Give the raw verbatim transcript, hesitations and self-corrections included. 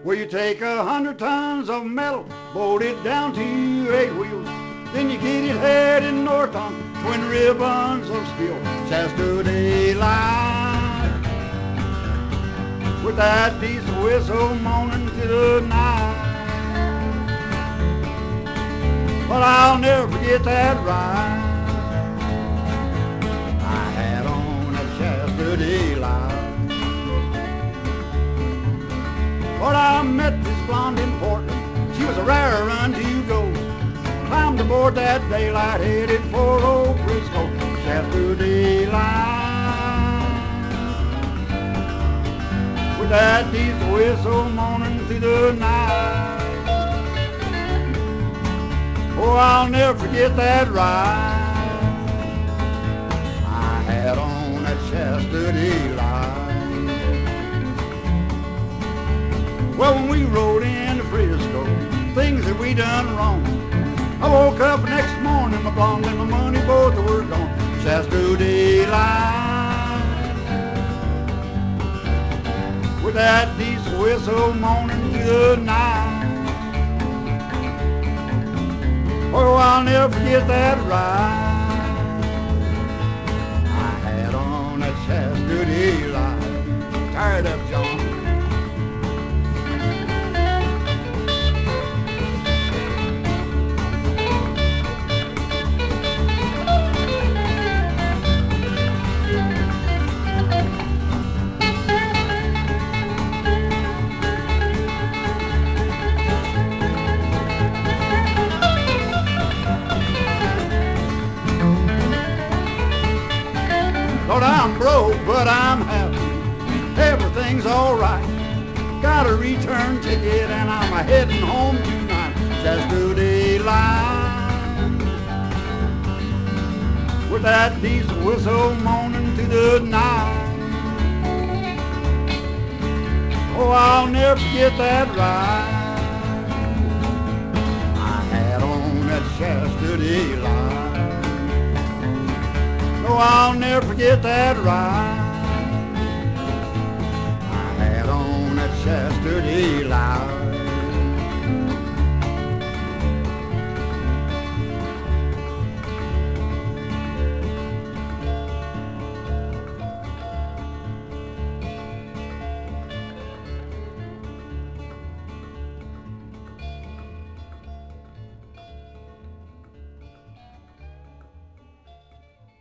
where you take a hundred tons of metal, bolt it down to eight wheels, then you get it headed north on twin ribbons of steel. Shasta daylight, with that diesel whistle moaning through the night. But I'll never forget that ride I had on that Shasta daylight. But I met this blonde in Portland, she was a rare run to go. Climbed aboard that daylight, headed for old Frisco. Shasta daylight, with that diesel whistle moaning through the night. Oh, I'll never forget that ride I had on that Shasta daylight. Well, when we rode into Frisco, things that we done wrong, I woke up next morning, my blonde and my money both were gone. Shasta daylight, with that diesel whistle moaning through the night. Oh, I'll never forget that ride I had on that Shasta daylight. Tired of John. Lord, I'm broke, but I'm happy. Everything's alright. Got a return ticket and I'm a heading home tonight. Shasta daylight, with that diesel whistle moaning through the night. Oh, I'll never forget that ride I had on that Shasta daylight. Oh, I'll never forget that ride